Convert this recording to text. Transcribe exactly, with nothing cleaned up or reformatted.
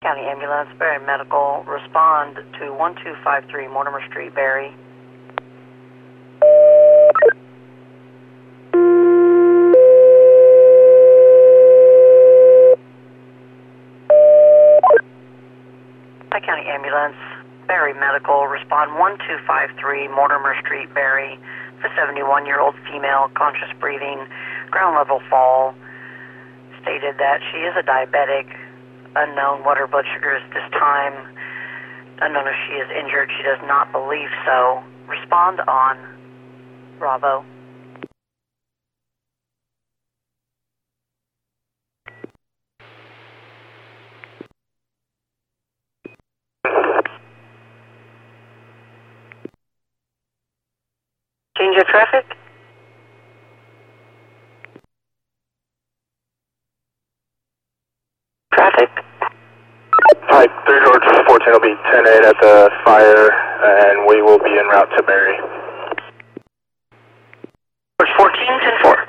County Ambulance, Barry Medical, respond to one two five three Mortimer Street, Barry. Hi, County Ambulance, Barry Medical, respond one two five three Mortimer Street, Barry. A seventy-one-year-old female, conscious breathing, ground level fall, stated that she is a diabetic, unknown what her blood sugar is this time, unknown if she is injured, she does not believe so. Respond on Bravo. Change of traffic? Traffic? Hi, three George fourteen will be ten eight at the fire, and we will be en route to Barry. George fourteen, ten four.